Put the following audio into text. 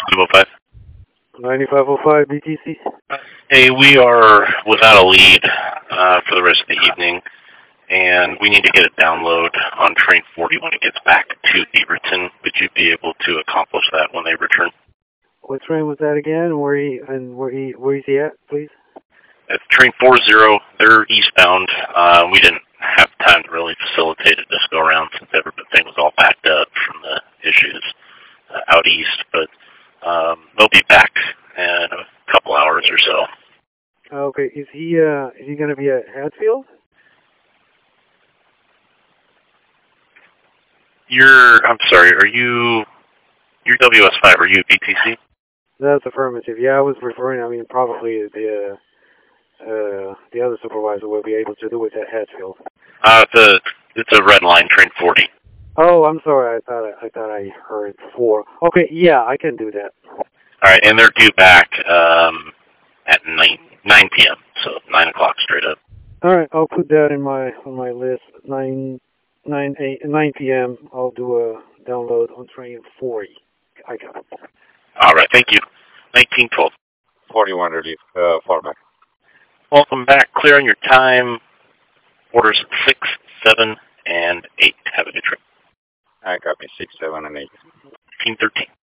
9505. 9505 BTC. Hey, we are without a lead for the rest of the evening, and we need to get a download on train 40 when it gets back to Beaverton. Would you be able to accomplish that when they return? What train was that again? Where is he at, please? It's train 40. They're eastbound. We didn't have time to really facilitate it this go around since everything was all backed up from the issues out east, but they'll be back in a couple hours or so. Okay, is he going to be at Hatfield? I'm sorry, you're WS5, are you BTC? That's affirmative. Yeah, I was referring, probably the other supervisor will be able to do it at Hatfield. It's a red line, train 40. Oh, I'm sorry. I thought I heard 4. Okay, yeah, I can do that. All right, and they're due back at 9 p.m., so 9 o'clock straight up. All right, I'll put that on my list. 9 p.m. I'll do a download on train 40. I got it. All right, thank you. 1912. 41 relief, fall back. Welcome back. Clear on your time. Orders 6, 7, and 8. Have a good trip. I copy 6, 7, and 8. 13.